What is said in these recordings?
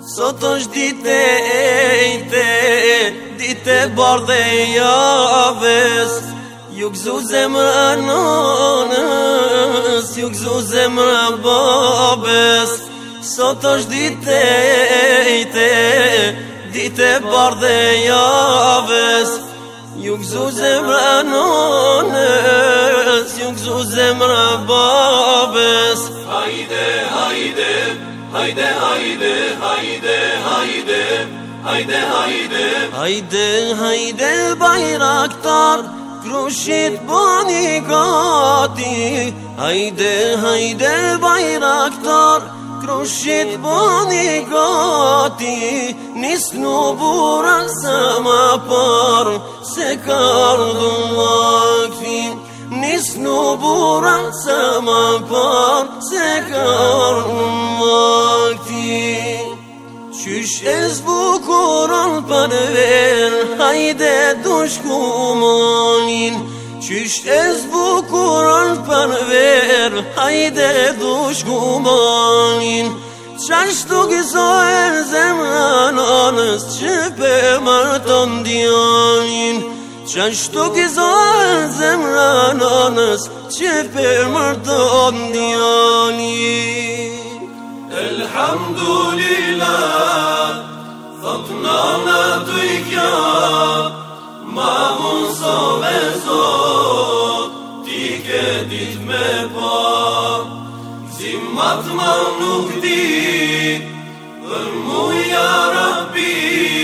Sot është dite ejte, dite bardhe javës. Ju gëzu zemra nonës, ju gëzu zemra babës. Sot është dite ejte, dite bardhe javës. Ju gëzu zemra nonës, ju gëzu zemra babës. Hajde, hajde, hajde, hajde, hajde, hajde, hajde, hajde. Hajde, hajde Bayraktar, krushit bani gati. Hajde, hajde Bayraktar, krushit bani gati. Nisnu bura sa ma par, se ka ardhu vakti. Nisnu bura sa ma par, se ka ardhu vakti. Qysh e zbukuron për ver, hajde dushku monin. Qysh e zbukuron për ver, hajde dushku monin. Qashtu gëzohen zemra nonës, që për marton djanin. Qashtu gëzohen zemra nonës, që për marton djanin. Elhamdulillah, thot nana të i kja, ma unë sove zot, ti ke dit me pa. Zimmat ma nuk di, për muja Rabbi,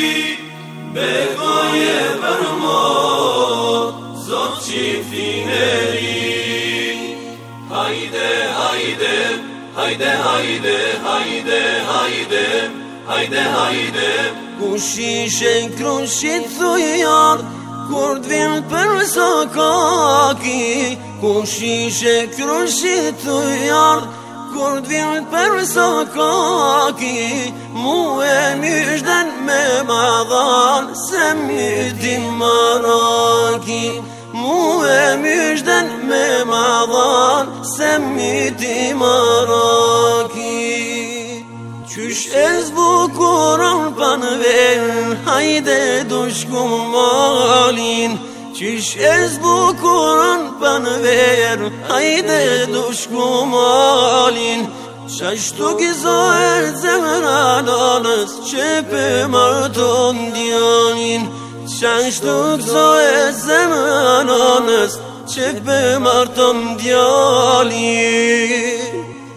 bekoje për mot, zot qiftin e ri. Hajde, hajde, hajde, hajde, hajde, hajde, hajde, hajde. Kush ishe krushit thujar, kur t'vin për sokaki. Kush ishe krushit thujar, kur t'vin për sokaki. Mu e myshden me madhan, se myti maraki. Mu e myshden me madhan, se myti maraki. Qysh e zbukuron për ver, hajde dushku malin. Qysh e zbukuron për ver, hajde dushku malin. Qashtu gëzohet zemra nonës, që për marton djanin. Qashtu gëzohet zemra nonës, që për marton djanin.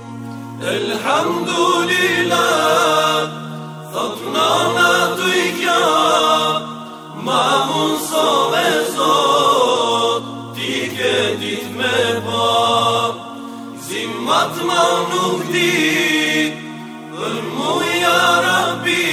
Elhamdulillah, thot nana të i kja, ma unë sove zot, ti ke dit me pa. Zimmat ma nuk di, për muja Rabbi,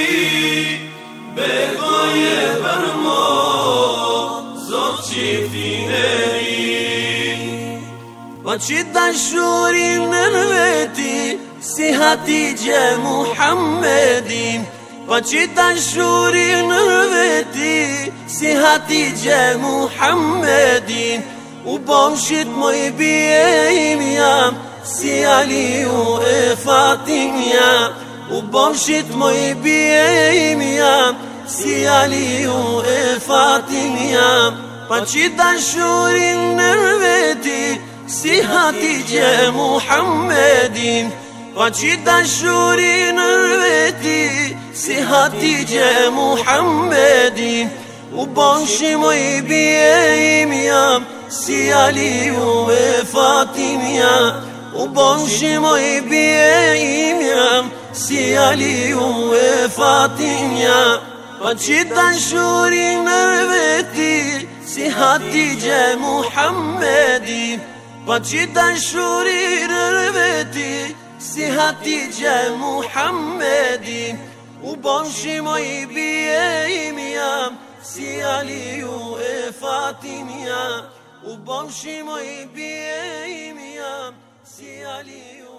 bekoje për mot, zot qiftin e ri. Pa që dashurin në veti, si Hatije Muhammedin. Pa që dashurin në veti, si Hatije Muhammedin. U bomshit moj bjejim jam, si Aliu e Fatimja. U bomshit moj bjejim jam, si Aliu e Fatimja. Pa që dashurin në veti, si Hatije Muhammedin. Pa që dashurin në veti, si Hatije Muhammedin. U bonshi moj bjejim jam, si Aliu e Fatimja. U bonshi moj bjejim jam, si Aliu e Fatimja. Pa që dashurin në veti, si Hatije Muhammedin. Pa që dashurin në veti, si Hatije Muhammedin. U bonshi moj bjejim jam, si Aliu e Fatimja. U bonshi moj bjejim jam, si Aliu